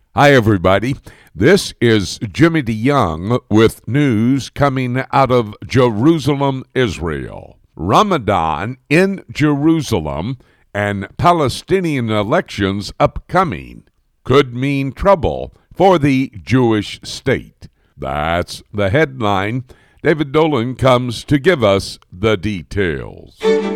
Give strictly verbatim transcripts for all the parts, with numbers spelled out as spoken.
Hi, everybody. This is Jimmy DeYoung with news coming out of Jerusalem, Israel. Ramadan in Jerusalem and Palestinian elections upcoming could mean trouble for the Jewish state. That's the headline. David Dolan comes to give us the details.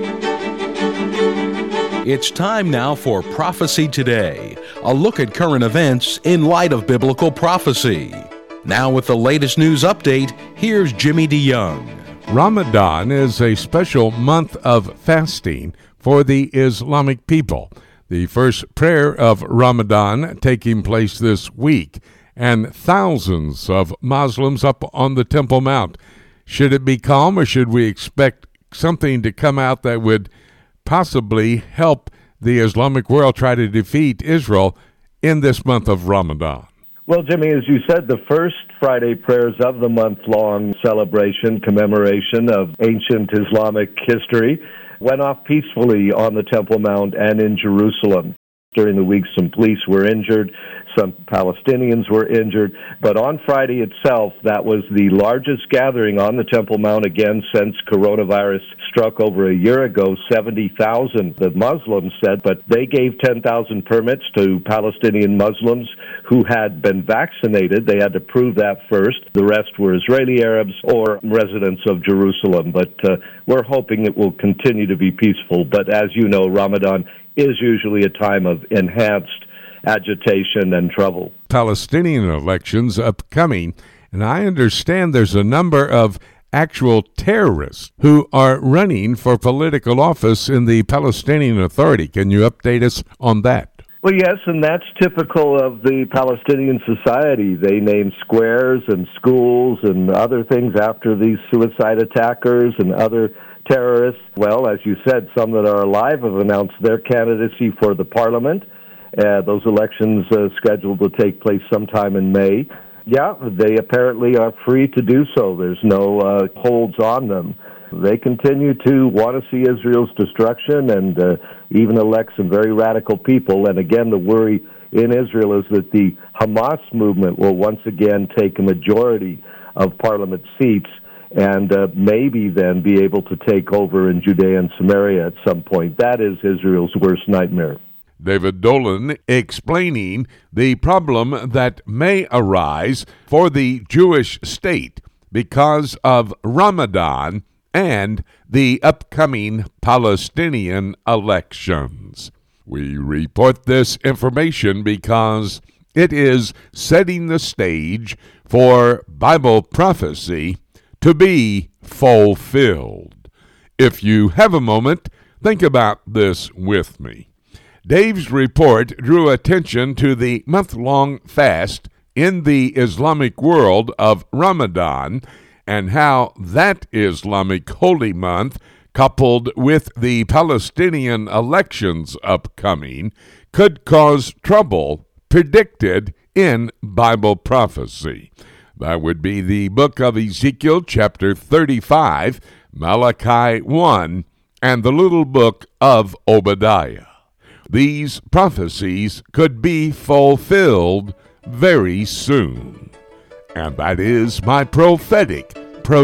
It's time now for Prophecy Today, a look at current events in light of biblical prophecy. Now with the latest news update, here's Jimmy DeYoung. Ramadan is a special month of fasting for the Islamic people. The first prayer of Ramadan taking place this week, and thousands of Muslims up on the Temple Mount. Should it be calm, or should we expect something to come out that would possibly help the Islamic world try to defeat Israel in this month of Ramadan? Well, Jimmy, as you said, the first Friday prayers of the month-long celebration, commemoration of ancient Islamic history, went off peacefully on the Temple Mount and in Jerusalem. During the week, some police were injured, some Palestinians were injured, but on Friday itself, that was the largest gathering on the Temple Mount again since coronavirus struck over a year ago, seventy thousand, the Muslims said, but they gave ten thousand permits to Palestinian Muslims who had been vaccinated. They had to prove that first. The rest were Israeli Arabs or residents of Jerusalem, but uh, we're hoping it will continue to be peaceful. But as you know, Ramadan is usually a time of enhanced agitation and trouble. Palestinian elections upcoming, and I understand there's a number of actual terrorists who are running for political office in the Palestinian Authority. Can you update us on that? Well, yes, and that's typical of the Palestinian society. They name squares and schools and other things after these suicide attackers and other terrorists. Well, as you said, some that are alive have announced their candidacy for the parliament. Uh, those elections uh, scheduled to take place sometime in May. Yeah, they apparently are free to do so. There's no uh, holds on them. They continue to want to see Israel's destruction and uh, even elect some very radical people. And again, the worry in Israel is that the Hamas movement will once again take a majority of parliament seats and uh, maybe then be able to take over in Judea and Samaria at some point. That is Israel's worst nightmare. David Dolan explaining the problem that may arise for the Jewish state because of Ramadan and the upcoming Palestinian elections. We report this information because it is setting the stage for Bible prophecy to be fulfilled. If you have a moment, think about this with me. Dave's report drew attention to the month-long fast in the Islamic world of Ramadan and how that Islamic holy month, coupled with the Palestinian elections upcoming, could cause trouble predicted in Bible prophecy. That would be the book of Ezekiel, chapter thirty-five, Malachi one, and the little book of Obadiah. These prophecies could be fulfilled very soon. And that is my prophetic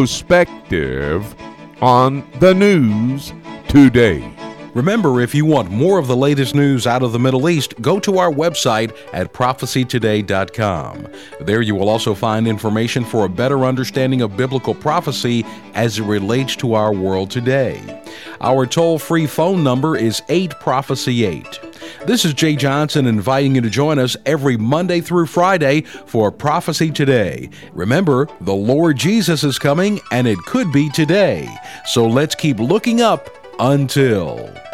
perspective on the news today. Remember, if you want more of the latest news out of the Middle East, go to our website at prophecy today dot com. There you will also find information for a better understanding of biblical prophecy as it relates to our world today. Our toll-free phone number is eight prophecy eight. This is Jay Johnson inviting you to join us every Monday through Friday for Prophecy Today. Remember, the Lord Jesus is coming, and it could be today. So let's keep looking up until...